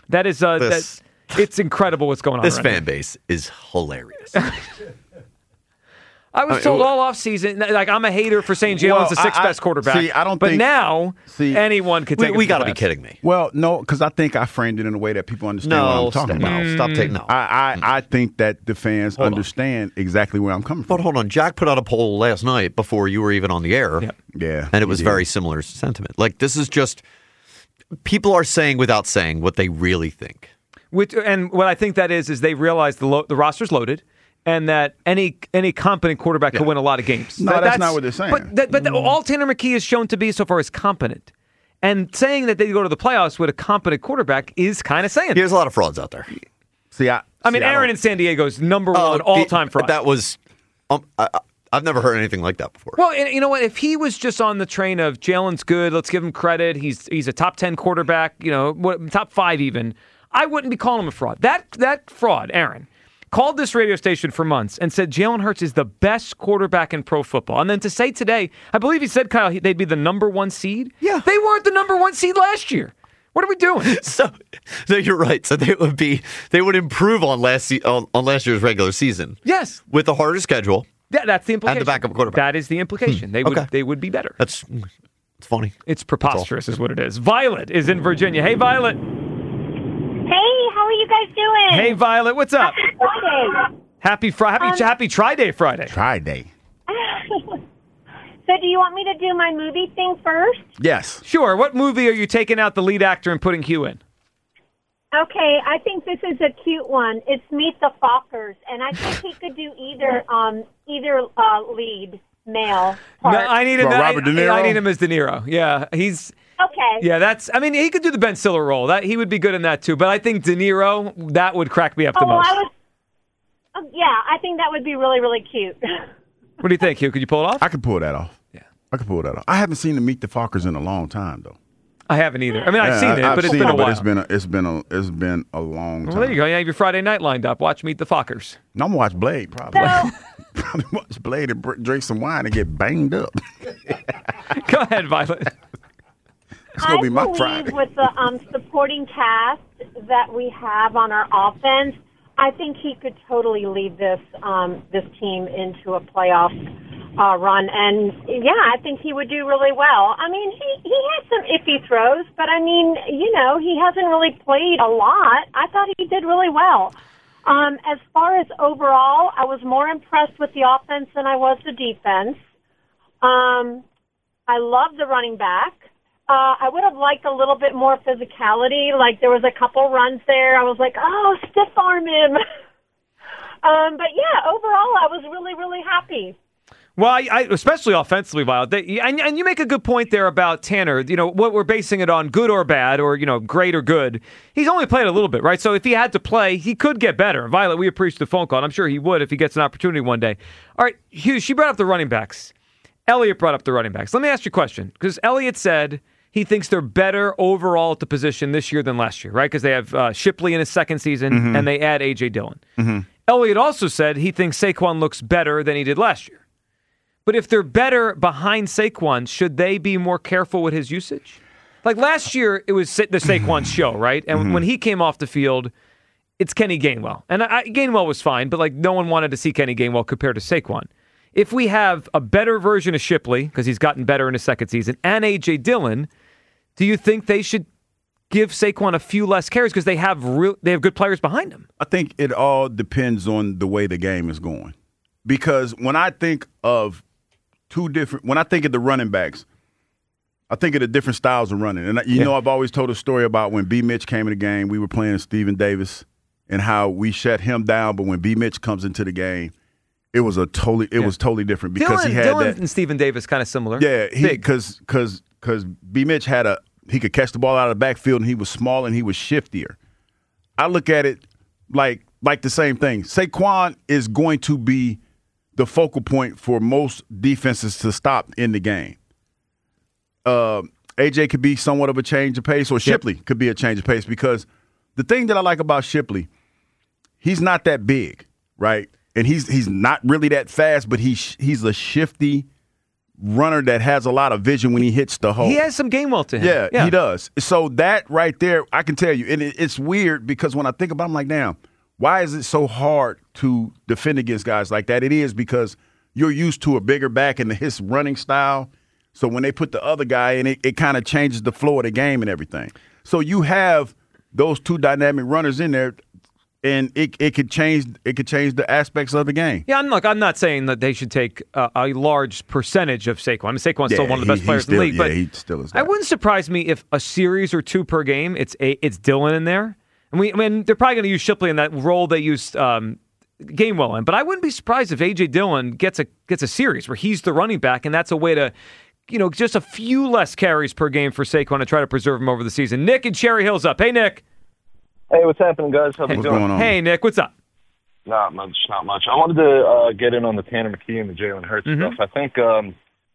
That is, uh, This- that, it's incredible what's going on. This right fan now. base is hilarious. I was I mean, told well- all offseason, like, I'm a hater for saying Jalen's Well, the sixth I- I- best quarterback. see, I don't but think- now, see, anyone could we take it we to got the to be class. kidding me. Well, no, because I think I framed it in a way that people understand No, what I'm talking stop, about. no, stop taking no. I, I, I think that the fans Hold on. understand exactly where I'm coming But from. hold on, Jack put out a poll last night before you were even on the air, Yep. Yeah, and it he was did. very similar sentiment. Like this is just people are saying without saying what they really think. Which, and what I think that is, is they realize the lo- the roster's loaded, and that any any competent quarterback can win a lot of games. No, That- that's not what they're saying. But, that, but the- all Tanner McKee has shown to be so far is competent. And saying that they go to the playoffs with a competent quarterback is kind of saying. There's a lot of frauds out there. See, I, I mean, see, I Aaron don't- in San Diego is number Oh, one all time the- fraud. That was, um, I, I- I've never heard anything like that before. Well, and you know what? If he was just on the train of Jalen's good, let's give him credit. He's he's a top ten quarterback. You know, what, top five even. I wouldn't be calling him a fraud. That that fraud, Aaron, called this radio station for months and said Jalen Hurts is the best quarterback in pro football. And then to say today, I believe he said, Kyle, they'd be the number one seed. Yeah. They weren't the number one seed last year. What are we doing? So, so you're right. So they would be, they would improve on last se- on, on last year's regular season Yes. with a harder schedule. Yeah, that's the implication. And the backup quarterback. That is the implication. They would Okay. they would be better. That's it's funny. It's preposterous is what it is. Violet is in Virginia. Hey, Violet. Hey, how are you guys doing? Hey, Violet. What's up? Friday. Happy Fri- happy Um, happy Tri Day Friday. Try day. So do you want me to do my movie thing first? Yes. Sure. What movie are you taking out the lead actor and putting Hugh in? Okay, I think this is a cute one. It's Meet the Fockers, and I think he could do either um either uh, lead male part. No, I need him. Well, I, Robert De Niro? I need him as De Niro. Yeah, he's. Okay. Yeah, that's. I mean, he could do the Ben Stiller role. That he would be good in that too. But I think De Niro, that would crack me up the Oh, well, most. I was. Um, yeah, I think that would be really, really cute. What do you think, Hugh? Could you pull it off? I could pull that off. Yeah. I could pull that off. I haven't seen the Meet the Fockers in a long time, though. I haven't either. I mean, I've Yeah, seen I- it, I've but it's seen been it, a but while. It's been a, it's been a it's been a long time. Well, there you go. You have your Friday night lined up. Watch Meet the Fockers. I'm gonna watch Blade probably. So, probably watch Blade and br- drink some wine and get banged up. Go ahead, Violet. It's gonna I be my believe Friday. with the um, supporting cast that we have on our offense, I think he could totally lead this um, this team into a playoff uh, run. And yeah, I think he would do really well. I mean, he he had some iffy throws, but I mean, you know, he hasn't really played a lot. I thought he did really well. Um, as far as overall, I was more impressed with the offense than I was the defense. Um, I love the running back. Uh, I would have liked a little bit more physicality. Like there was a couple runs there. I was like, oh, stiff arm him. um, but yeah, overall, I was really, really happy. Well, I, I, especially offensively, Violet. They, and, and you make a good point there about Tanner. You know, what we're basing it on, good or bad, or, you know, great or good. He's only played a little bit, right? So if he had to play, he could get better. Violet, we appreciate the phone call, and I'm sure he would if he gets an opportunity one day. All right, Hugh, she brought up the running backs. Elliot brought up the running backs. Let me ask you a question, because Elliot said he thinks they're better overall at the position this year than last year, right? Because they have uh, Shipley in his second season, Mm-hmm. and they add A J. Dillon. Elliot also said he thinks Saquon looks better than he did last year. But if they're better behind Saquon, should they be more careful with his usage? Like last year, it was the Saquon show, right? And Mm-hmm. when he came off the field, it's Kenny Gainwell. And I, Gainwell was fine, but like no one wanted to see Kenny Gainwell compared to Saquon. If we have a better version of Shipley, because he's gotten better in his second season, and A J. Dillon, do you think they should give Saquon a few less carries because they have real, they have good players behind him? I think it all depends on the way the game is going. Because when I think of two different, when I think of the running backs, I think of the different styles of running. And you Yeah. know, I've always told a story about when B. Mitch came in the game, we were playing Stephen Davis and how we shut him down. But when B. Mitch comes into the game, it was a totally, it Yeah. was totally different because Dillon, he had Dillon that. and Stephen Davis kind of similar. Yeah, he Big. because because because B. Mitch had a he could catch the ball out of the backfield and he was small and he was shiftier. I look at it like like the same thing. Saquon is going to be the focal point for most defenses to stop in the game. Uh, A J could be somewhat of a change of pace, or Shipley yep. could be a change of pace because the thing that I like about Shipley, he's not that big, right? And he's he's not really that fast, but he's he's a shifty runner that has a lot of vision when he hits the hole. He has some game well to him. Yeah, yeah. he does. So that right there, I can tell you, and it, it's weird because when I think about it, I'm like, damn, why is it so hard to defend against guys like that? It is because you're used to a bigger back and his running style. So when they put the other guy in, it, it kind of changes the flow of the game and everything. So you have those two dynamic runners in there, and it it could change it could change the aspects of the game. Yeah, I'm, look, I'm not saying that they should take uh, a large percentage of Saquon. I mean, Saquon's Yeah, still one of the he- best players he's still- in the league, yeah, but he still is I wouldn't surprise me if a series or two per game, it's a, it's Dillon in there. And we, I mean, they're probably going to use Shipley in that role they used um, Gainwell in, but I wouldn't be surprised if A J Dillon gets a gets a series where he's the running back, and that's a way to, you know, just a few less carries per game for Saquon to try to preserve him over the season. Nick in Cherry Hill's up. Hey, Nick. Hey, what's happening, guys? How you What's doing? going on? Hey, Nick, what's up? Not much, not much. I wanted to uh, get in on the Tanner McKee and the Jalen Hurts Mhm. stuff. I think um,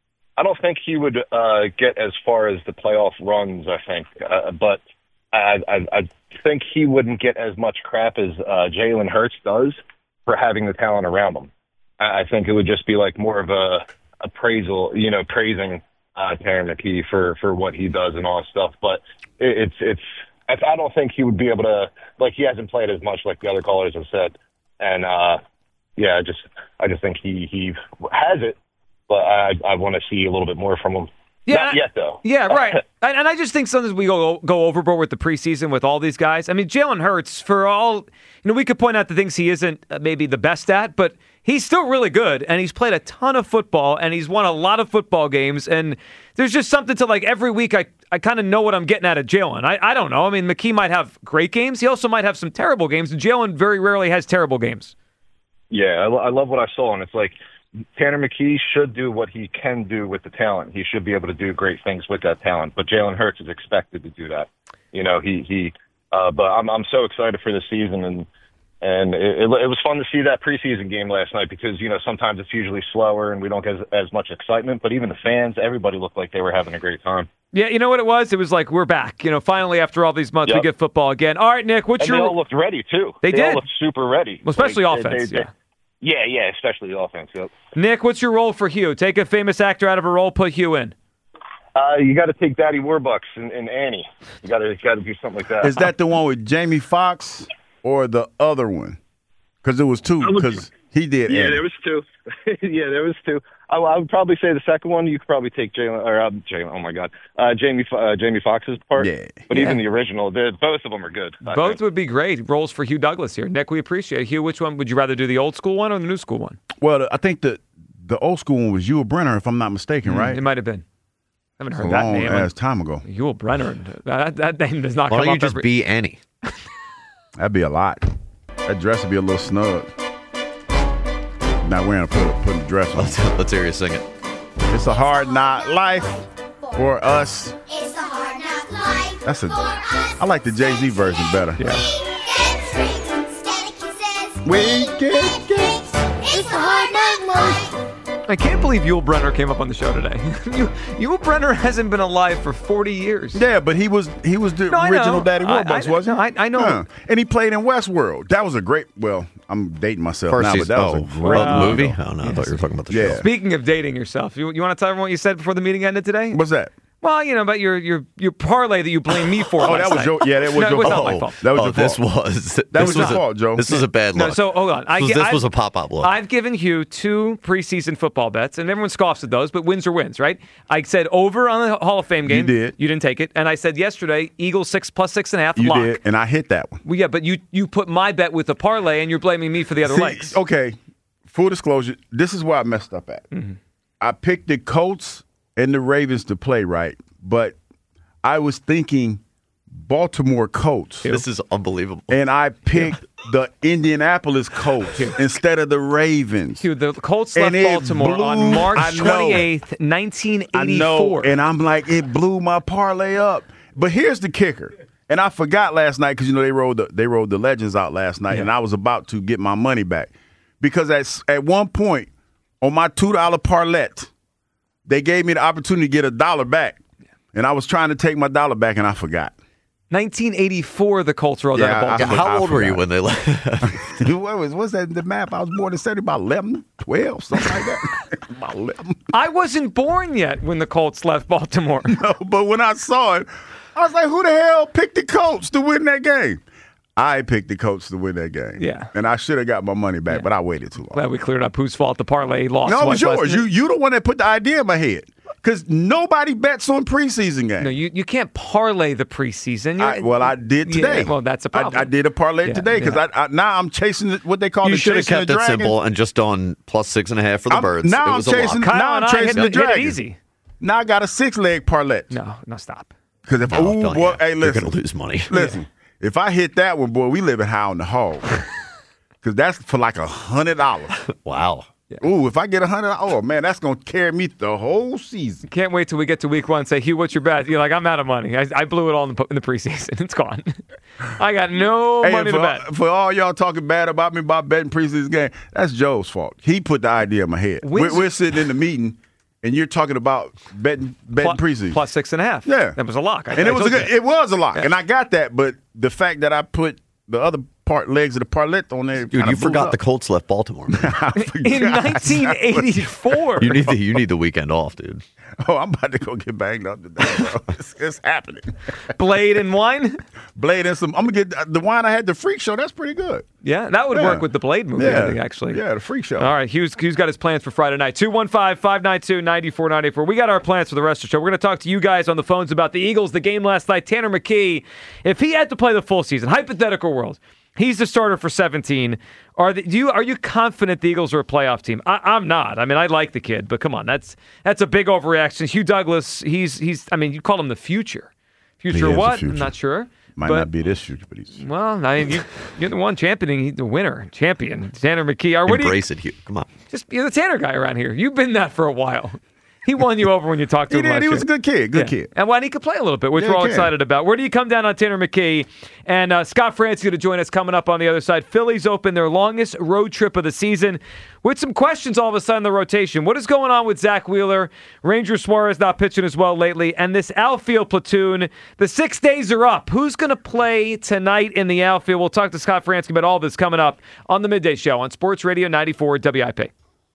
I don't think he would uh, get as far as the playoff runs. I think, uh, but I, I, I think he wouldn't get as much crap as uh, Jalen Hurts does for having the talent around him. I I think it would just be like more of a appraisal, you know, praising uh, Tanner McKee for for what he does and all that stuff. But it, it's it's. I don't think he would be able to, like, he hasn't played as much like the other callers have said. And, uh, yeah, I just I just think he, he has it, but I, I want to see a little bit more from him. Yeah, Not yet, though. Yeah, right. and, and I just think sometimes we go go overboard with the preseason with all these guys. I mean, Jalen Hurts, for all, you know, we could point out the things he isn't uh, maybe the best at, but he's still really good, and he's played a ton of football, and he's won a lot of football games, and there's just something to, like, every week I, I kind of know what I'm getting at at Jalen. I, I don't know. I mean, McKee might have great games. He also might have some terrible games, and Jalen very rarely has terrible games. Yeah, I, lo- I love what I saw, and it's like Tanner McKee should do what he can do with the talent. He should be able to do great things with that talent, but Jalen Hurts is expected to do that. You know, he he. Uh, but I'm I'm so excited for the season, and and it, it, it was fun to see that preseason game last night because you know sometimes it's usually slower and we don't get as, as much excitement. But even the fans, everybody looked like they were having a great time. Yeah, you know what it was? It was like, we're back. You know, finally, after all these months, Yep. we get football again. All right, Nick, what's and your... they all looked ready too. They they did. all looked super ready, Well, especially Like, they- offense, they- yeah. they- yeah, yeah, especially the offense. Yep. Nick, what's your role for Hugh? Take a famous actor out of a role, put Hugh in. Uh, you got to take Daddy Warbucks and, and Annie. You got to got to do something like that. Is that the one with Jamie Foxx or the other one? Because it was two. Because he did. Yeah, Annie. there was two. yeah, there was two. I, I would probably say the second one. You could probably take Jalen or uh, Jalen. Oh my God, uh, Jamie uh, Jamie Foxx's part. Yeah. But Yeah. even the original, the, both of them are good. I Both think. would be great. Roles for Hugh Douglas here. Nick, we appreciate it. Hugh, which one would you rather do, the old school one or the new school one? Well, I think the the old school one was Yul Brenner, if I'm not mistaken, right? It might have been. I haven't It's a heard that long name. ass time ago. Yul Brenner. That, that name does not Why come don't you up just every... be Annie? That'd be a lot. That dress would be a little snug. Not wearing a put putting the dress on. Let's, let's hear you sing it. It's a hard knock life for us. It's a hard knock life. That's a. I like the Jay-Z version better. Yeah. We get get. It's a hard knock life. I can't believe Yul Brenner came up on the show today. Yul Yul Brenner hasn't been alive for forty years. Yeah, but he was he was the No, I original know. Daddy I- Warbucks, I- wasn't no, he? I- I know. Huh. And he played in Westworld. That was a great. Well, I'm dating myself First now, but season- that was oh, a great oh, the movie? show. Oh, no, I thought you were talking about the Yeah. show. Speaking of dating yourself, you, you want to tell everyone what you said before the meeting ended today? What's that? Well, you know, about your your your parlay that you blame me for. Oh, last that was night. your- yeah, that was no, your it was fault. not my fault. That was oh, your this fault. was That this was your a, fault, Joe. This was a bad No, look. so hold on. I This, was, gi- this I've- was a pop-up look. I've given Hugh two preseason football bets, and everyone scoffs at those, but wins are wins, right? I said over on the Hall of Fame game. You did. You didn't take it. And I said yesterday, Eagles six plus six and a half. You lock. did, and I hit that one. Well, yeah, but you you put my bet with the parlay, and you're blaming me for the other See, legs. Okay, full disclosure, this is where I messed up at. Mm-hmm. I picked the Colts and the Ravens to play right, but I was thinking Baltimore Colts. This is unbelievable. And I picked the Indianapolis Colts instead of the Ravens. Dude, the Colts And left it Baltimore blew- on March I know. twenty-eighth, nineteen I eighty-four. know, and I'm like, it blew my parlay up. But here's the kicker. And I forgot last night because you know they rolled the they rolled the legends out last night, Yeah. and I was about to get my money back because at at one point on my two dollar parlay, they gave me the opportunity to get a dollar back, and I was trying to take my dollar back, and I forgot. nineteen eighty-four, the Colts rolled Yeah, out of I- Baltimore. How I old were you forgot. when they left? what was what's that in the map? I was born in seventy, about eleven, twelve, something like that. About eleven. I wasn't born yet when the Colts left Baltimore. No, but when I saw it, I was like, who the hell picked the Colts to win that game? I picked the Colts to win that game. Yeah. And I should have got my money back, but I waited too long. Glad we cleared up whose fault the parlay lost. No, it was was, yours. wasn't You it? you the one that put the idea in my head. Because nobody bets on preseason games. No, you, you can't parlay the preseason. I, You're- well, I did today. Yeah, well, that's a problem. I, I did a parlay Yeah, today because yeah. I, I now I'm chasing the, what they call You the should have chasing kept the it dragon. simple and just on plus six and a half for the I'm- birds. now it I'm was a chasing. lock. Kyle Now and I'm I chasing hit the it- hit it dragon. easy. Now I got a six leg parlay. No, no, stop. Because if No, ooh, don't boy, you. hey, You're listen, gonna lose money. Listen, if I hit that one, boy, we living high on the hog. Because that's for like a hundred dollars. Wow. Ooh, if I get a hundred, oh man, that's gonna carry me the whole season. Can't wait till we get to week one and say, Hugh, what's your bet? You're like, I'm out of money. I, I blew it all in the, in the preseason. It's gone. I got no Hey, money for, to bet. for all y'all talking bad about me about betting preseason game, that's Joe's fault. He put the idea in my head. When's- We're, we're sitting in the meeting, and you're talking about betting betting Plus- preseason. plus six and a half. Yeah, That was a lock. I, and I it was a told good, you. it was a lock, Yeah. and I got that. But the fact that I put the other part legs of the parlay on there, Dude, kinda you blew forgot up. the Colts left Baltimore. Man. In nineteen eighty-four. you need the you need the weekend off, dude. Oh, I'm about to go get banged up today, bro. it's, it's happening. Blade and wine? Blade and some. I'm gonna get the wine I had the freak show. That's pretty good. Yeah, that would Yeah. work with the Blade movie, Yeah. I think, actually. Yeah, the freak show. All right, Hugh's, Hugh's got his plans for Friday night. two one five, five nine two, nine four nine four. We got our plans for the rest of the show. We're going to talk to you guys on the phones about the Eagles, the game last night. Tanner McKee, if he had to play the full season, hypothetical world, he's the starter for seventeen. Are the, do you are you confident the Eagles are a playoff team? I, I'm not. I mean, I like the kid, but come on, that's that's a big overreaction. Hugh Douglas, he's he's. I mean, you call him the future. He Future is the what? future. I'm not sure. Might but, not be this future, but he's. Well, I mean, you, you're the one championing, he's the winner, champion, Tanner McKee. Or what do you, Embrace it, Hugh. Come on. just you're the Tanner guy around here. You've been that for a while. He won you over when you talked to He him did. last He was year. a good kid. Good Yeah. kid. And well, he could play a little bit, which Yeah, we're all he can. excited about. Where do you come down on Tanner McKee? And uh, Scott Francis going to join us coming up on the other side. Phillies open their longest road trip of the season with some questions all of a sudden in the rotation. What is going on with Zach Wheeler? Ranger Suarez not pitching as well lately. And this outfield platoon, the six days are up. Who's going to play tonight in the outfield? We'll talk to Scott Francis about all this coming up on the Midday Show on Sports Radio ninety-four W I P.